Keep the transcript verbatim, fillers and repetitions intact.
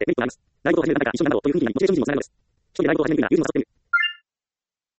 ってメリットがあります。ライブを始めるためから一緒になろうという雰囲気にモチベーションにもつながるのです。一人でライブを始めるには融通を誘ってみる。